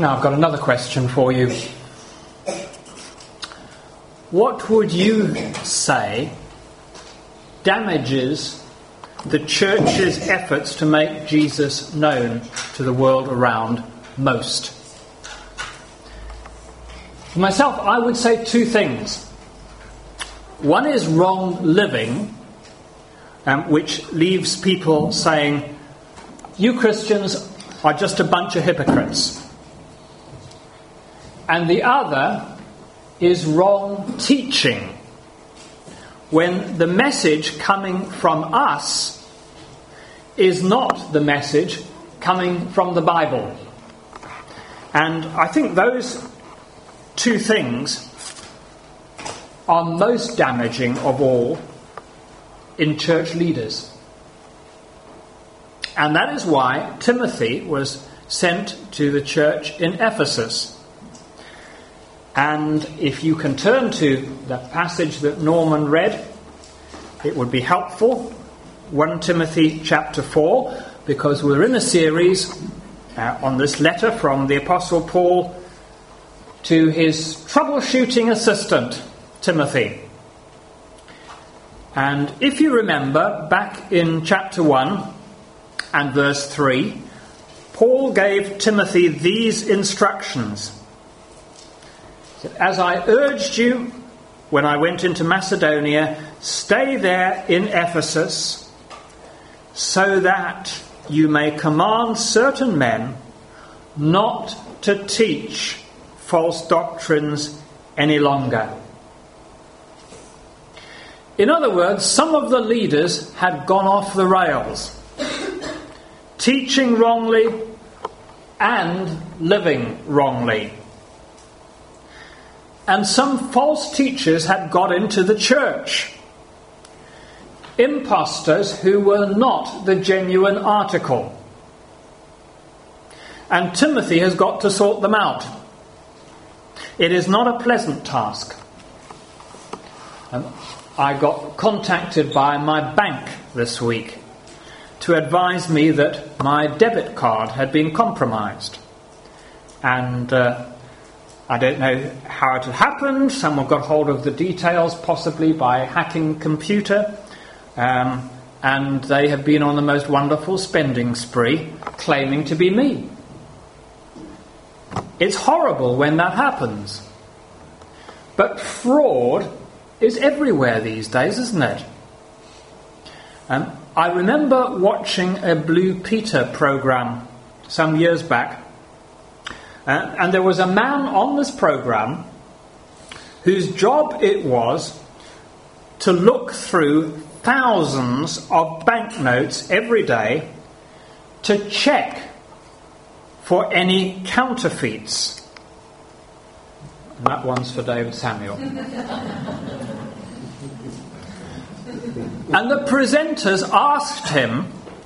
Now I've got another question for you. What would you say damages the church's efforts to make Jesus known to the world around most? For myself, I would say two things. One is wrong living, which leaves people saying, you Christians are just a bunch of hypocrites. And the other is wrong teaching, when the message coming from us is not the message coming from the Bible. And I think those two things are most damaging of all in church leaders. And that is why Timothy was sent to the church in Ephesus. And if you can turn to that passage that Norman read, it would be helpful. 1 Timothy chapter 4, because we're in a series on this letter from the Apostle Paul to his troubleshooting assistant, Timothy. And if you remember, back in chapter 1 and verse 3, Paul gave Timothy these instructions. As I urged you when I went into Macedonia, stay there in Ephesus, so that you may command certain men not to teach false doctrines any longer. In other words, some of the leaders had gone off the rails, teaching wrongly and living wrongly. And some false teachers had got into the church. Impostors who were not the genuine article. And Timothy has got to sort them out. It is not a pleasant task. I got contacted by my bank this week to advise me that my debit card had been compromised. And I don't know how it had happened. Someone got hold of the details, possibly by hacking computer. And they have been on the most wonderful spending spree, claiming to be me. It's horrible when that happens. But fraud is everywhere these days, isn't it? I remember watching a Blue Peter program some years back. And there was a man on this program whose job it was to look through thousands of banknotes every day to check for any counterfeits. And that one's for David Samuel. And the presenters asked him,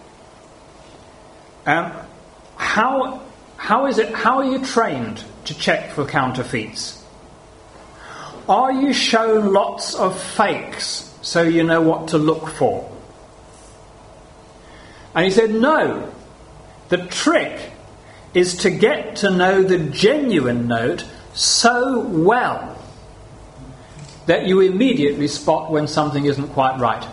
how are you trained to check for counterfeits? Are you shown lots of fakes so you know what to look for? And he said, no. The trick is to get to know the genuine note so well that you immediately spot when something isn't quite right.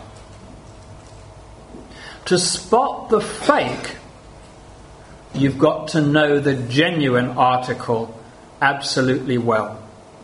To spot the fake, you've got to know the genuine article absolutely well.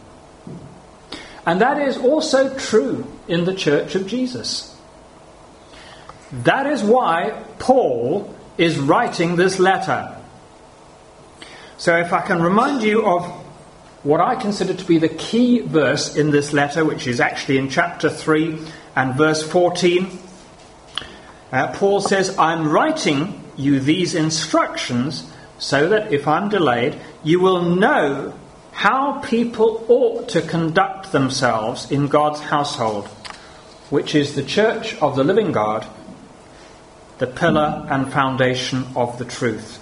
And that is also true in the Church of Jesus. That is why Paul is writing this letter. So if I can remind you of what I consider to be the key verse in this letter, which is actually in chapter 3 and verse 14, Paul says, I'm writing you these instructions so that if I'm delayed, you will know how people ought to conduct themselves in God's household, which is the church of the living God, the pillar and foundation of the truth.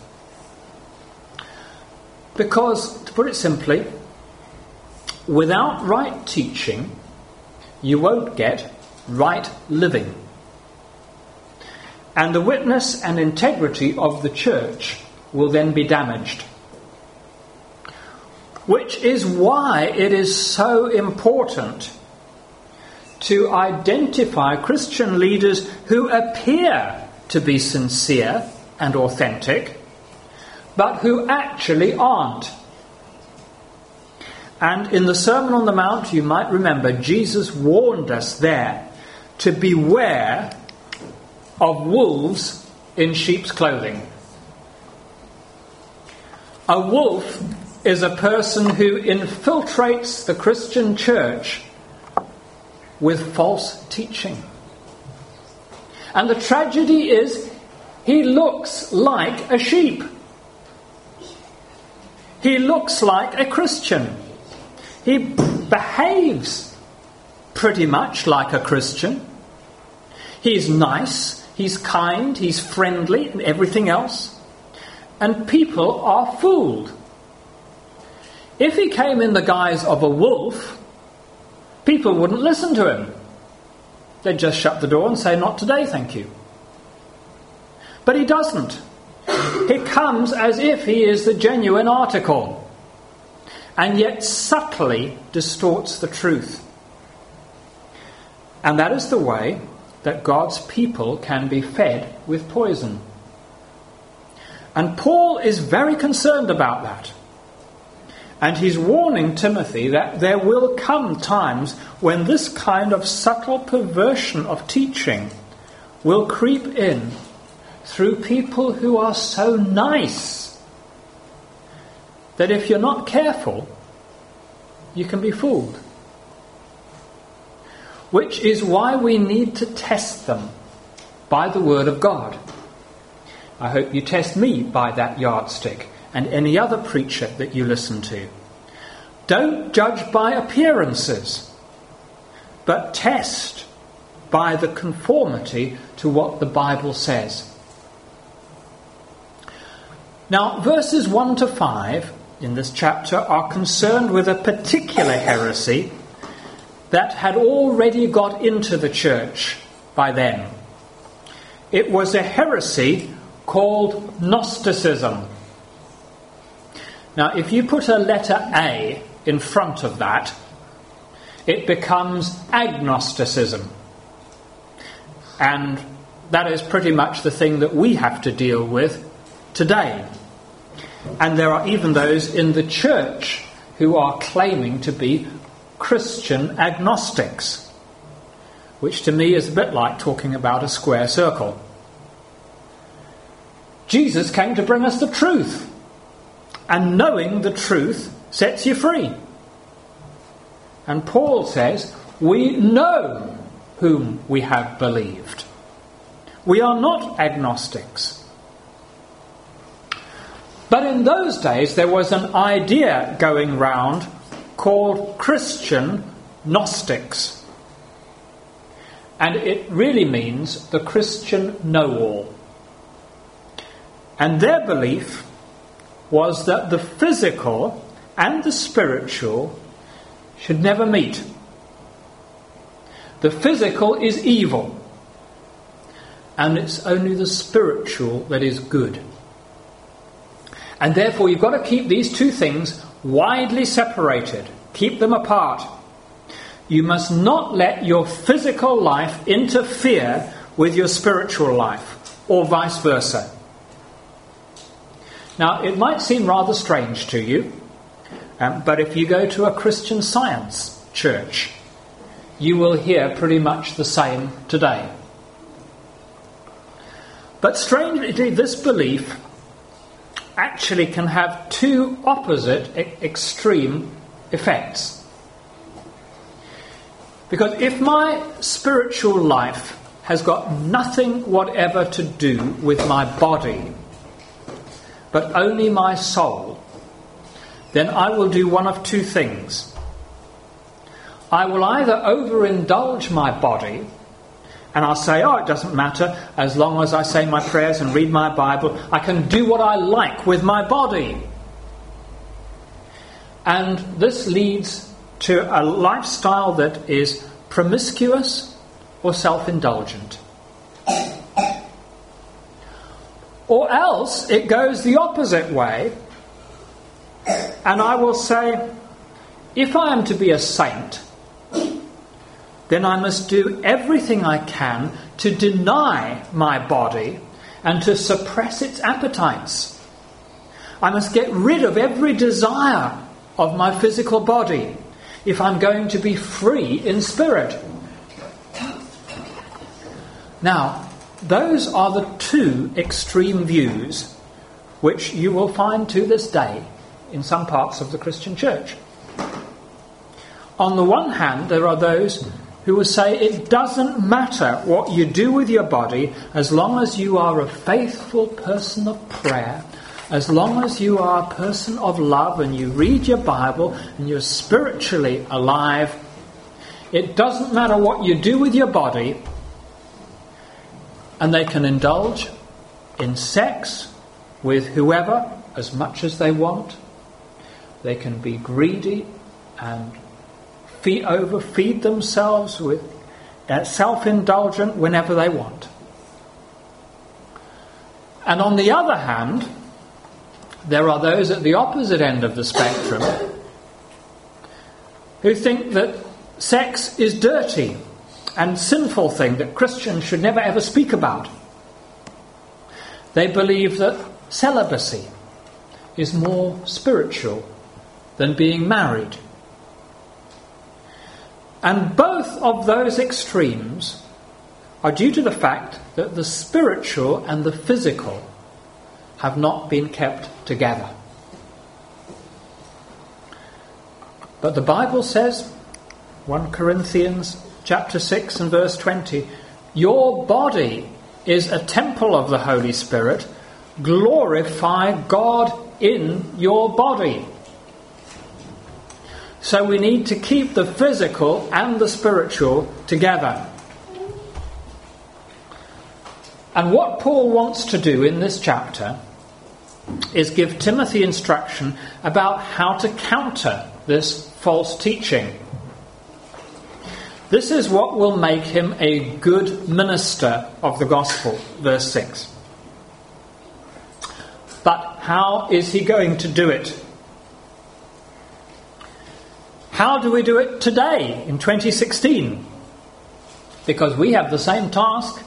Because, to put it simply, without right teaching, you won't get right living. And the witness and integrity of the church will then be damaged. Which is why it is so important to identify Christian leaders who appear to be sincere and authentic, but who actually aren't. And in the Sermon on the Mount, you might remember, Jesus warned us there to beware of wolves in sheep's clothing. A wolf is a person who infiltrates the Christian church with false teaching. And the tragedy is, he looks like a sheep. He looks like a Christian. He behaves pretty much like a Christian. He's nice, he's kind, he's friendly and everything else. And people are fooled. If he came in the guise of a wolf, people wouldn't listen to him. They'd just shut the door and say, "Not today, thank you." But he doesn't. He comes as if he is the genuine article, and yet subtly distorts the truth. And that is the way that God's people can be fed with poison. And Paul is very concerned about that. And he's warning Timothy that there will come times when this kind of subtle perversion of teaching will creep in through people who are so nice that if you're not careful, you can be fooled. Which is why we need to test them by the Word of God. I hope you test me by that yardstick and any other preacher that you listen to. Don't judge by appearances, but test by the conformity to what the Bible says. Now, verses 1 to 5 in this chapter are concerned with a particular heresy that had already got into the church by then. It was a heresy called Gnosticism. Now, if you put a letter A in front of that, it becomes agnosticism. And that is pretty much the thing that we have to deal with today. And there are even those in the church who are claiming to be Christian agnostics, which to me is a bit like talking about a square circle. Jesus came to bring us the truth, and knowing the truth sets you free. And Paul says, we know whom we have believed. We are not agnostics. But in those days there was an idea going round called Christian Gnostics. And it really means the Christian know-all. And their belief was that the physical and the spiritual should never meet. The physical is evil, and it's only the spiritual that is good. And therefore you've got to keep these two things widely separated. Keep them apart. You must not let your physical life interfere with your spiritual life, or vice versa. Now, it might seem rather strange to you, but if you go to a Christian Science church, you will hear pretty much the same today. But strangely, this belief actually can have two opposite extreme effects. Because if my spiritual life has got nothing whatever to do with my body, but only my soul, then I will do one of two things. I will either overindulge my body, and I'll say, oh, it doesn't matter, as long as I say my prayers and read my Bible, I can do what I like with my body. And this leads to a lifestyle that is promiscuous or self-indulgent. Or else it goes the opposite way, And I will say, if I am to be a saint, then I must do everything I can to deny my body and to suppress its appetites. I must get rid of every desire of my physical body if I'm going to be free in spirit. Now, those are the two extreme views which you will find to this day in some parts of the Christian church. On the one hand, there are those who will say it doesn't matter what you do with your body as long as you are a faithful person of prayer, as long as you are a person of love and you read your Bible and you're spiritually alive. It doesn't matter what you do with your body, and they can indulge in sex with whoever as much as they want. They can be greedy and overfeed themselves with self-indulgent whenever they want. And on the other hand, there are those at the opposite end of the spectrum who think that sex is dirty and sinful thing that Christians should never ever speak about. They believe that celibacy is more spiritual than being married. And both of those extremes are due to the fact that the spiritual and the physical have not been kept together. But the Bible says, 1 Corinthians chapter 6 and verse 20, your body is a temple of the Holy Spirit. Glorify God in your body. So we need to keep the physical and the spiritual together. And what Paul wants to do in this chapter is give Timothy instruction about how to counter this false teaching. This is what will make him a good minister of the gospel, verse 6. But how is he going to do it? How do we do it today, in 2016? Because we have the same task.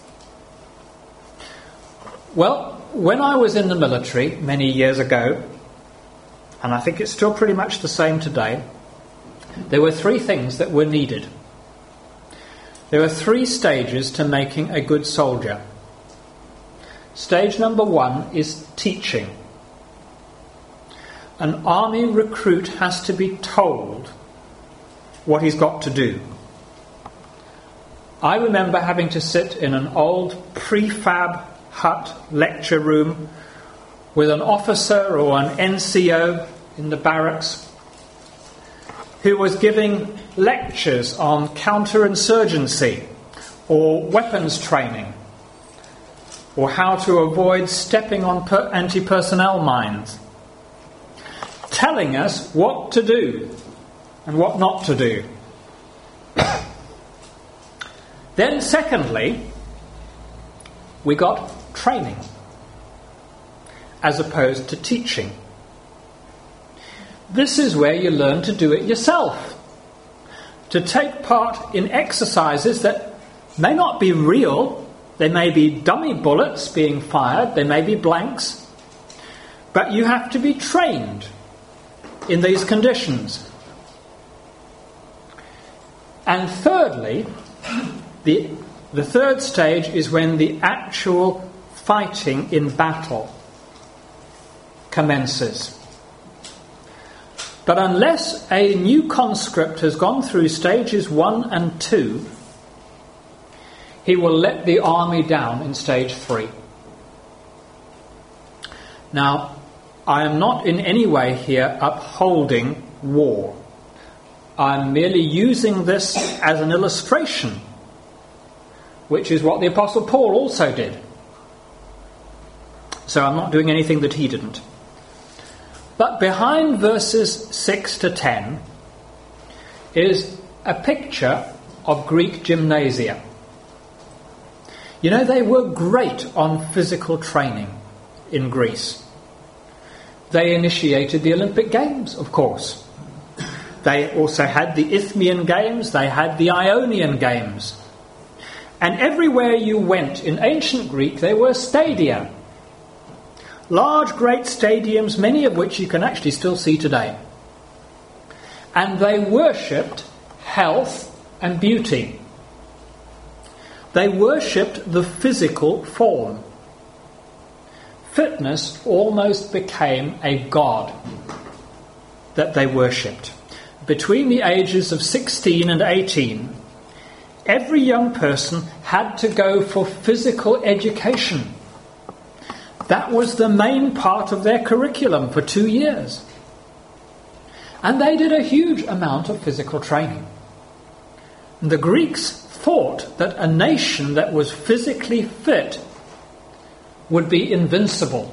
Well, when I was in the military many years ago, and I think it's still pretty much the same today, there were three things that were needed. There are three stages to making a good soldier. Stage number one is teaching. An army recruit has to be told what he's got to do. I remember having to sit in an old prefab hut lecture room with an officer or an NCO in the barracks who was giving lectures on counterinsurgency or weapons training or how to avoid stepping on anti-personnel mines, telling us what to do and what not to do. Then secondly, we got training as opposed to teaching. This is where you learn to do it yourself, to take part in exercises that may not be real. They may be dummy bullets being fired, they may be blanks, but you have to be trained in these conditions. And thirdly, the third stage is when the actual fighting in battle commences. But unless a new conscript has gone through stages 1 and 2, he will let the army down in stage 3. Now, I am not in any way here upholding war. I'm merely using this as an illustration, which is what the Apostle Paul also did. So I'm not doing anything that he didn't. But behind verses 6 to 10 is a picture of Greek gymnasia. You know, they were great on physical training in Greece. they initiated the Olympic Games, of course. They also had the Isthmian Games, they had the Ionian Games. And everywhere you went in ancient Greek, there were stadia. Large, great stadiums, many of which you can actually still see today. And they worshipped health and beauty. They worshipped the physical form. Fitness almost became a god that they worshipped. Between the ages of 16 and 18, every young person had to go for physical education. That was the main part of their curriculum for 2 years. And they did a huge amount of physical training. And the Greeks thought that a nation that was physically fit would be invincible.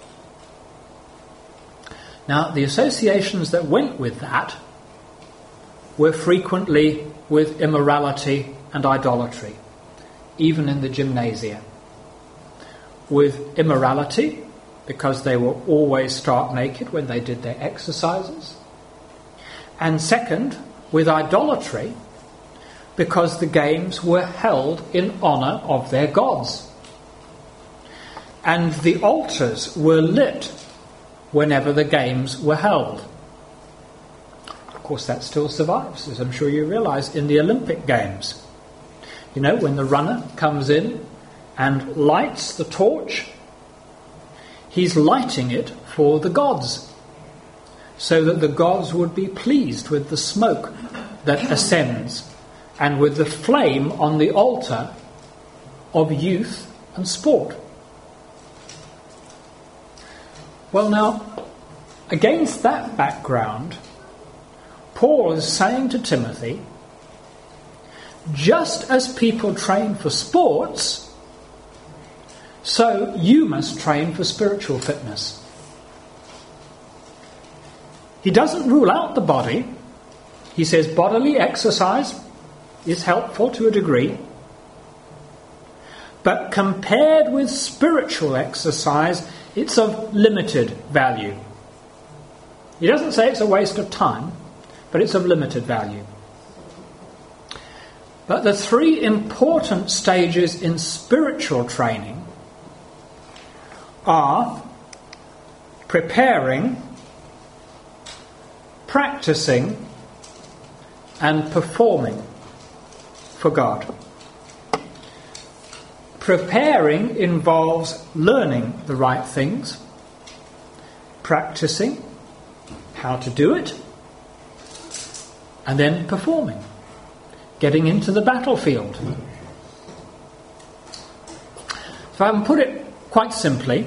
Now, the associations that went with that were frequently with immorality and idolatry, even in the gymnasia. With immorality, because they were always stark naked when they did their exercises. And second, with idolatry, because the games were held in honour of their gods. And the altars were lit whenever the games were held. Of course, that still survives, as I'm sure you realise, in the Olympic Games. You know, when the runner comes in and lights the torch, he's lighting it for the gods, so that the gods would be pleased with the smoke that ascends and with the flame on the altar of youth and sport. Well, now, against that background, Paul is saying to Timothy, just as people train for sports, so you must train for spiritual fitness. He doesn't rule out the body. He says bodily exercise is helpful to a degree, but compared with spiritual exercise, it's of limited value. He doesn't say it's a waste of time, but it's of limited value. But the three important stages in spiritual training are preparing, practicing, and performing for God. Preparing involves learning the right things, practicing how to do it, and then performing, getting into the battlefield. If I can put it quite simply,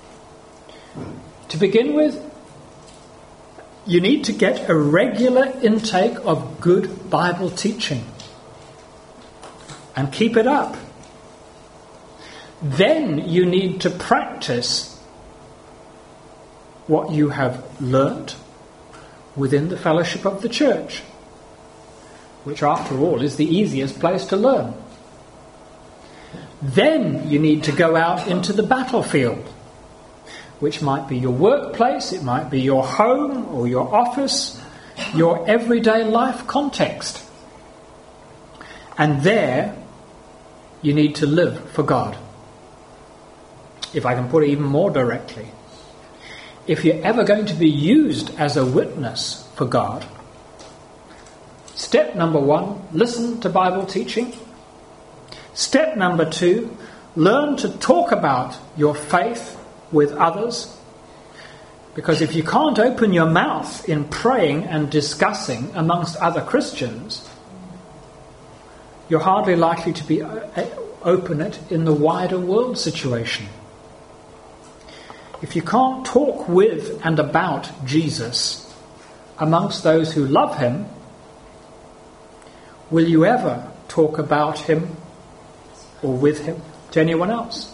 to begin with, you need to get a regular intake of good Bible teaching and keep it up. Then you need to practice what you have learnt within the fellowship of the church, which after all is the easiest place to learn. Then you need to go out into the battlefield, which might be your workplace, it might be your home or your office, your everyday life context. And there you need to live for God. If I can put it even more directly, if you're ever going to be used as a witness for God, step number 1, listen to Bible teaching. Step number 2, learn to talk about your faith with others. Because if you can't open your mouth in praying and discussing amongst other Christians, you're hardly likely to be open it in the wider world situation. If you can't talk with and about Jesus amongst those who love him, will you ever talk about him or with him to anyone else?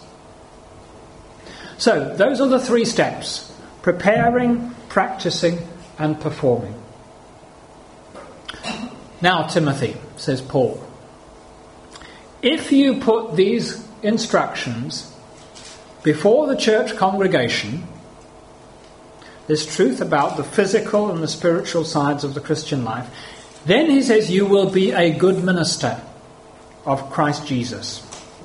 So, those are the 3 steps: preparing, practicing, and performing. Now, Timothy, says Paul, if you put these instructions before the church congregation, this truth about the physical and the spiritual sides of the Christian life, then he says you will be a good minister of Christ Jesus.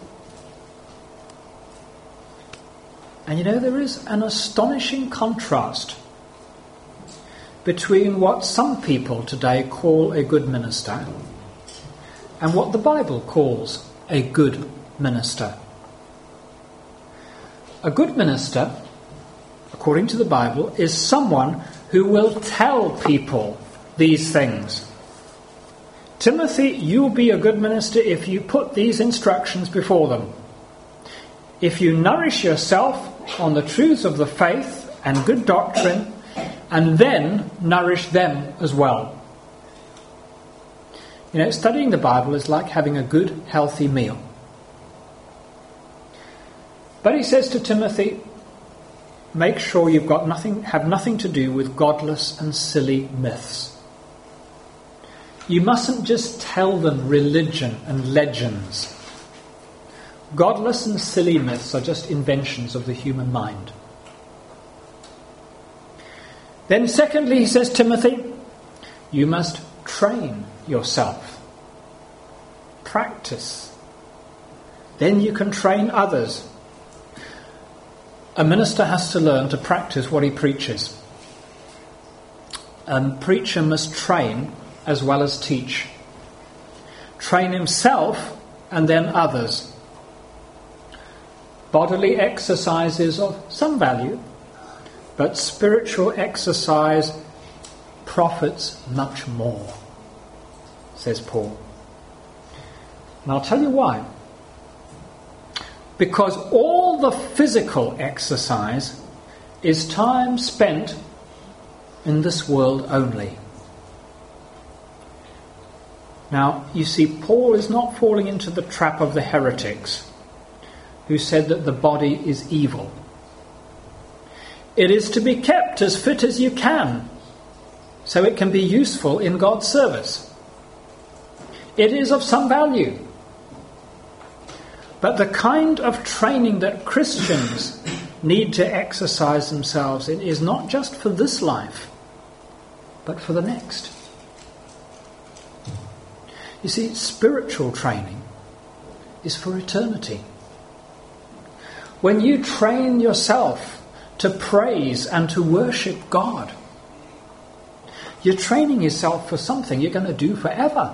And you know, there is an astonishing contrast between what some people today call a good minister and what the Bible calls a good minister. A good minister, according to the Bible, is someone who will tell people these things. Timothy, you'll be a good minister if you put these instructions before them. If you nourish yourself on the truths of the faith and good doctrine, and then nourish them as well. You know, studying the Bible is like having a good, healthy meal. But he says to Timothy, make sure you've got have nothing to do with godless and silly myths. You mustn't just tell them religion and legends. Godless and silly myths are just inventions of the human mind. Then secondly, he says, Timothy, you must train yourself. Practice. Then you can train others. A minister has to learn to practice what he preaches. A preacher must train as well as teach. Train himself and then others. Bodily exercise is of some value, but spiritual exercise profits much more, says Paul. And I'll tell you why. Because all the physical exercise is time spent in this world only. Now, you see, Paul is not falling into the trap of the heretics who said that the body is evil. It is to be kept as fit as you can, so it can be useful in God's service. It is of some value. But the kind of training that Christians need to exercise themselves in is not just for this life, but for the next. You see, spiritual training is for eternity. When you train yourself to praise and to worship God, you're training yourself for something you're going to do forever.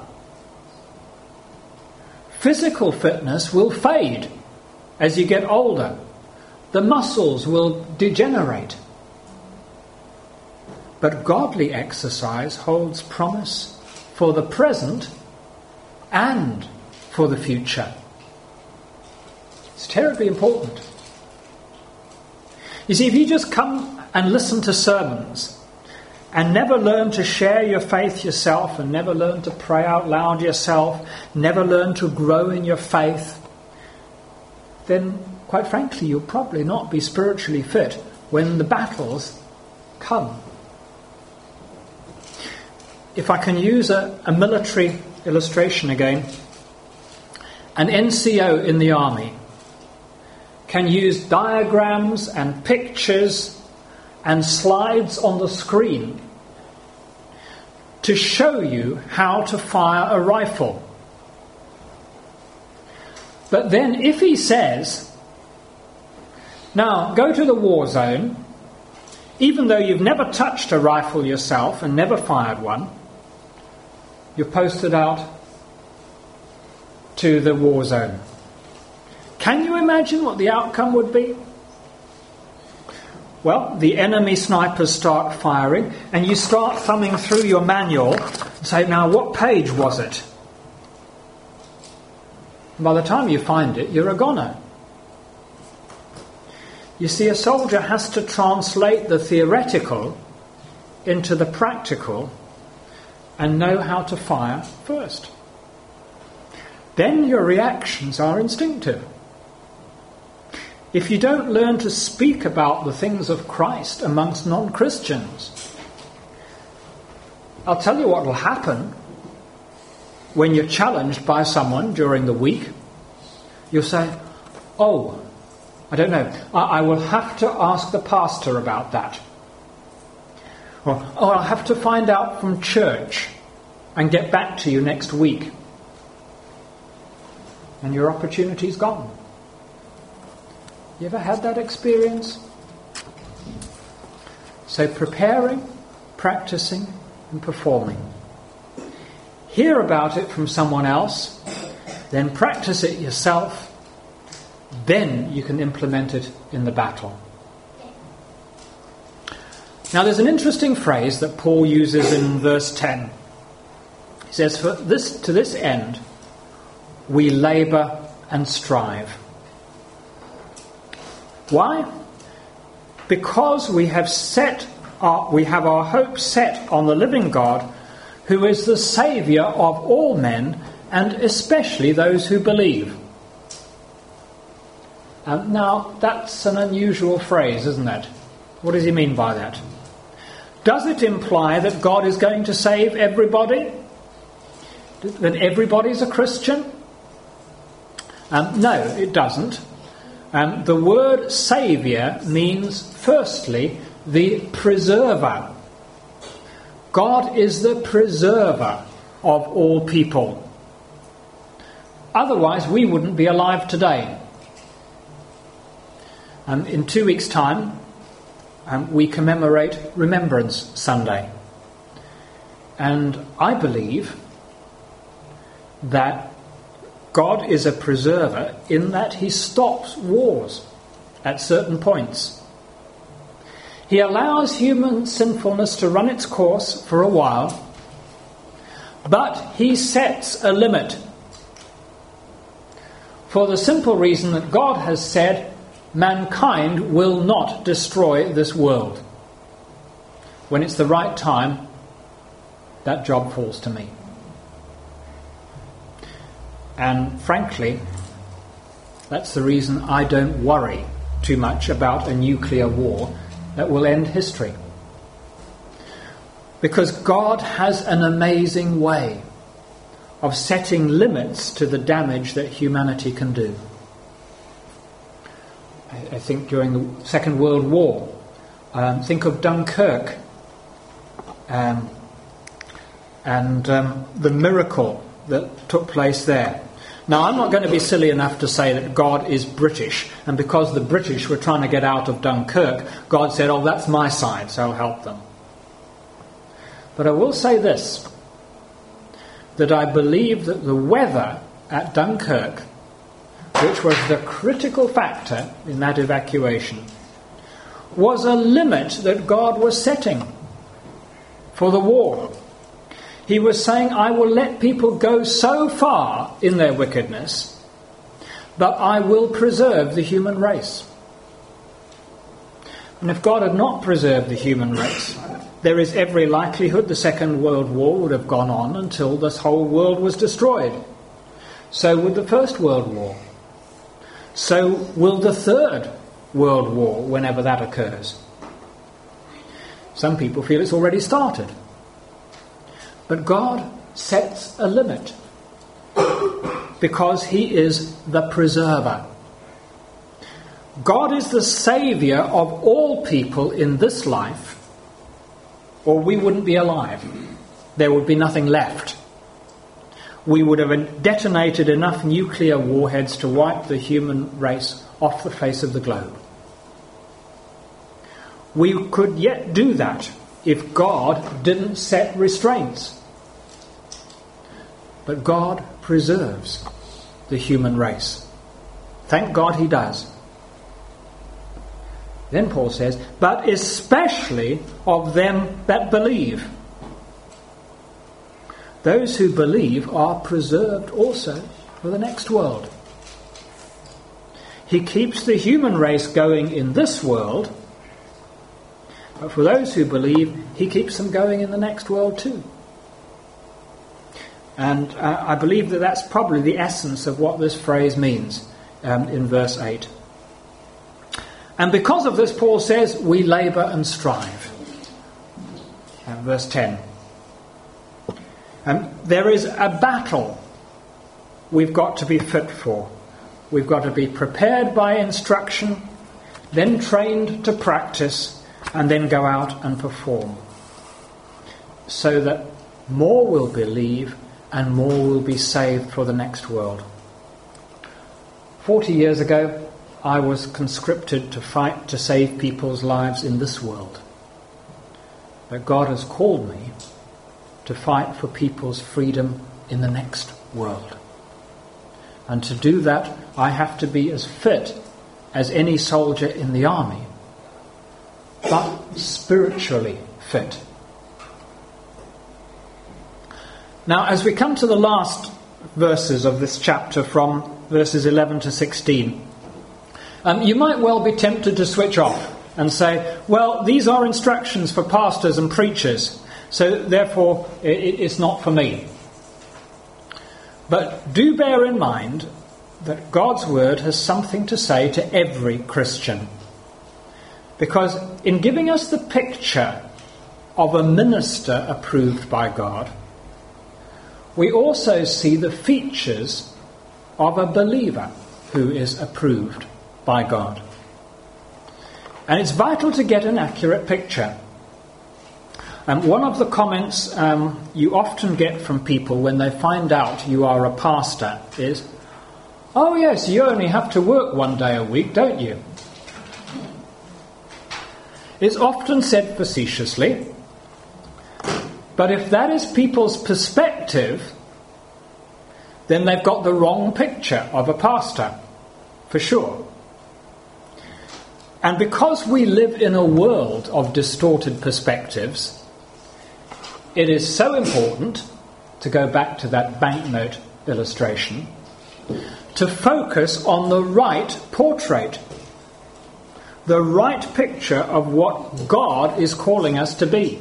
Physical fitness will fade as you get older. The muscles will degenerate. But godly exercise holds promise for the present and for the future. It's terribly important. You see, if you just come and listen to sermons and never learn to share your faith yourself and never learn to pray out loud yourself, never learn to grow in your faith, then, quite frankly, you'll probably not be spiritually fit when the battles come. If I can use a military illustration again, an NCO in the army can use diagrams and pictures and slides on the screen to show you how to fire a rifle. But then if he says, now go to the war zone, even though you've never touched a rifle yourself and never fired one, you're posted out to the war zone. Can you imagine what the outcome would be? Well, the enemy snipers start firing, and you start thumbing through your manual and say, now what page was it? And by the time you find it, you're a goner. You see, a soldier has to translate the theoretical into the practical and know how to fire first. Then your reactions are instinctive. If you don't learn to speak about the things of Christ amongst non-Christians, I'll tell you what will happen when you're challenged by someone during the week. You'll say, oh, I don't know, I will have to ask the pastor about that. Or, I'll have to find out from church and get back to you next week. And your opportunity's gone. You ever had that experience? So preparing, practicing, and performing. Hear about it from someone else, then practice it yourself, then you can implement it in the battle. Now there's an interesting phrase that Paul uses in verse 10. He says, to this end, we labour and strive. Why? Because we have our hope set on the living God, who is the Saviour of all men, and especially those who believe. Now, that's an unusual phrase, isn't it? What does he mean by that? Does it imply that God is going to save everybody? That everybody's a Christian? No, it doesn't. The word Saviour means, firstly, the preserver. God is the preserver of all people. Otherwise, we wouldn't be alive today. In 2 weeks' time, we commemorate Remembrance Sunday. And I believe that God is a preserver in that he stops wars at certain points. He allows human sinfulness to run its course for a while, but he sets a limit. For the simple reason that God has said, mankind will not destroy this world. When it's the right time, that job falls to me. And frankly, that's the reason I don't worry too much about a nuclear war that will end history. Because God has an amazing way of setting limits to the damage that humanity can do. I think during the Second World War, think of Dunkirk and the miracle that took place there. Now, I'm not going to be silly enough to say that God is British, and because the British were trying to get out of Dunkirk, God said, that's my side, so I'll help them. But I will say this, that I believe that the weather at Dunkirk, which was the critical factor in that evacuation, was a limit that God was setting for the war. He was saying, I will let people go so far in their wickedness, but I will preserve the human race. And if God had not preserved the human race, there is every likelihood the Second World War would have gone on until this whole world was destroyed. So would the First World War. So will the Third World War, whenever that occurs. Some people feel it's already started. But God sets a limit because he is the preserver. God is the saviour of all people in this life, or we wouldn't be alive. There would be nothing left. We would have detonated enough nuclear warheads to wipe the human race off the face of the globe. We could yet do that if God didn't set restraints. But God preserves the human race. Thank God he does. Then Paul says, but especially of them that believe. Those who believe are preserved also for the next world. He keeps the human race going in this world, but for those who believe, he keeps them going in the next world too. And I believe that that's probably the essence of what this phrase means in verse 8. And because of this, Paul says, we labour and strive. And verse 10. There is a battle we've got to be fit for. We've got to be prepared by instruction, then trained to practice, and then go out and perform. so that more will believe and more will be saved for the next world. 40 years ago, I was conscripted to fight to save people's lives in this world. But God has called me to fight for people's freedom in the next world. And to do that, I have to be as fit as any soldier in the army, but spiritually fit. Now, as we come to the last verses of this chapter, from verses 11 to 16, you might well be tempted to switch off and say, well, these are instructions for pastors and preachers, so therefore it's not for me. But do bear in mind that God's word has something to say to every Christian. Because in giving us the picture of a minister approved by God, we also see the features of a believer who is approved by God. And it's vital to get an accurate picture. One of the comments you often get from people when they find out you are a pastor is, "Oh yes, you only have to work one day a week, don't you?" It's often said facetiously, but if that is people's perspective, then they've got the wrong picture of a pastor, for sure. And because we live in a world of distorted perspectives, it is so important, to go back to that banknote illustration, to focus on the right portrait, the right picture of what God is calling us to be.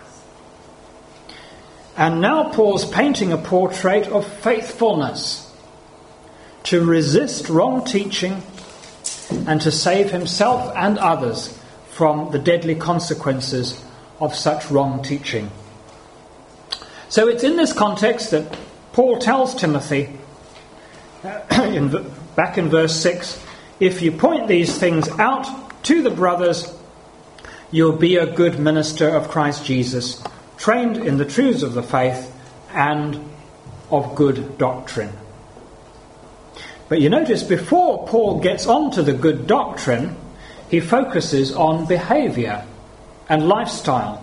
And now Paul's painting a portrait of faithfulness, to resist wrong teaching and to save himself and others from the deadly consequences of such wrong teaching. So it's in this context that Paul tells Timothy, back in verse 6, if you point these things out to the brothers, you'll be a good minister of Christ Jesus, trained in the truths of the faith and of good doctrine. But you notice before Paul gets on to the good doctrine, he focuses on behaviour and lifestyle.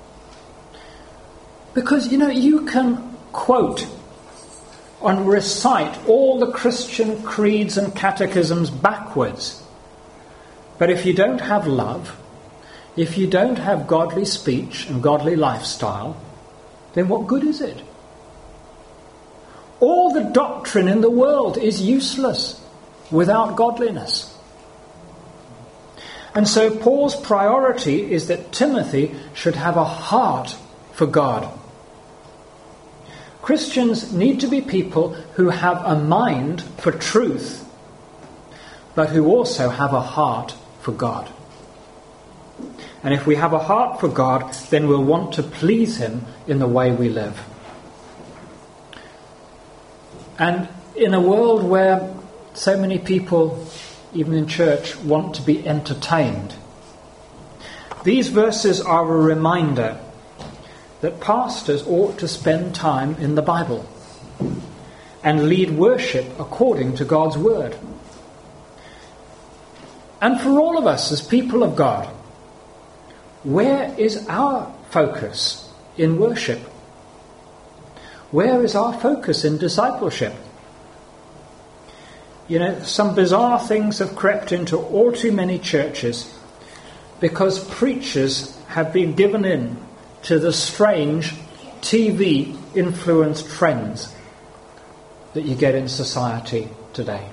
Because, you can quote and recite all the Christian creeds and catechisms backwards. But if you don't have love, if you don't have godly speech and godly lifestyle, then what good is it? All the doctrine in the world is useless without godliness. And so Paul's priority is that Timothy should have a heart for God. Christians need to be people who have a mind for truth, but who also have a heart for God. And if we have a heart for God, then we'll want to please him in the way we live. And in a world where so many people, even in church, want to be entertained, these verses are a reminder that pastors ought to spend time in the Bible and lead worship according to God's word. And for all of us as people of God, where is our focus in worship? Where is our focus in discipleship? Some bizarre things have crept into all too many churches because preachers have been given in to the strange TV-influenced trends that you get in society today.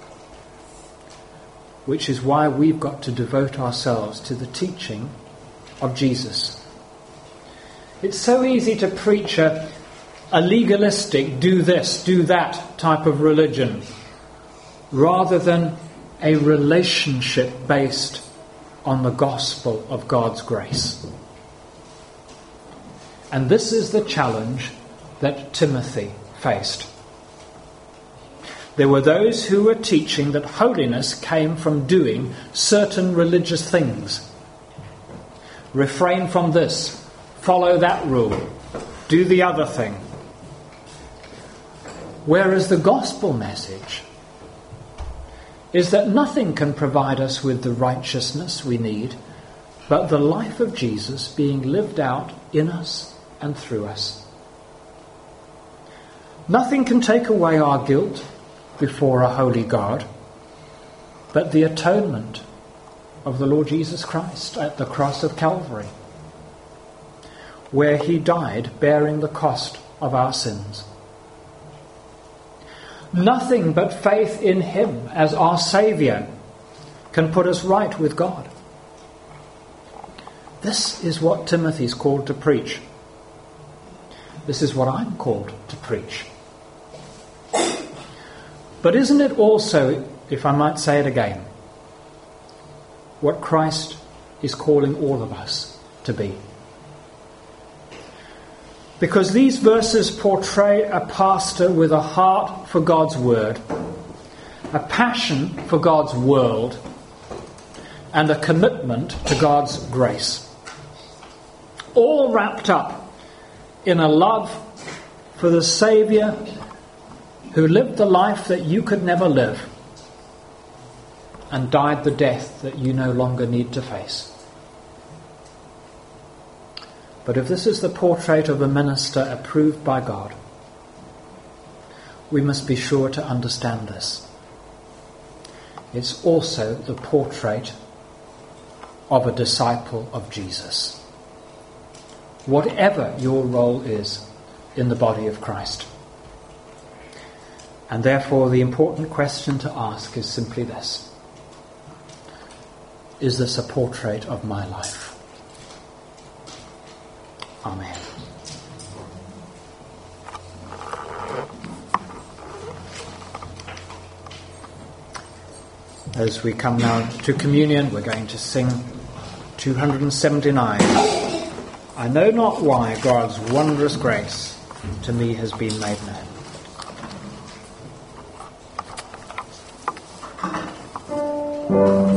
Which is why we've got to devote ourselves to the teaching of Jesus. It's so easy to preach a legalistic, do this, do that type of religion, rather than a relationship based on the gospel of God's grace. And this is the challenge that Timothy faced. There were those who were teaching that holiness came from doing certain religious things. Refrain from this, follow that rule, do the other thing. Whereas the gospel message is that nothing can provide us with the righteousness we need but the life of Jesus being lived out in us and through us. Nothing can take away our guilt before a holy God but the atonement of the Lord Jesus Christ at the cross of Calvary, where he died bearing the cost of our sins. Nothing but faith in him as our Saviour can put us right with God. This is what Timothy's called to preach. This is what I'm called to preach. But isn't it also, if I might say it again, what Christ is calling all of us to be? Because these verses portray a pastor with a heart for God's word, a passion for God's world, and a commitment to God's grace. All wrapped up in a love for the Saviour who lived the life that you could never live and died the death that you no longer need to face. But if this is the portrait of a minister approved by God, we must be sure to understand this. It's also the portrait of a disciple of Jesus, whatever your role is in the body of Christ. And therefore the important question to ask is simply this: is this a portrait of my life? Amen. As we come now to communion, we're going to sing 279. I know not why God's wondrous grace to me has been made known.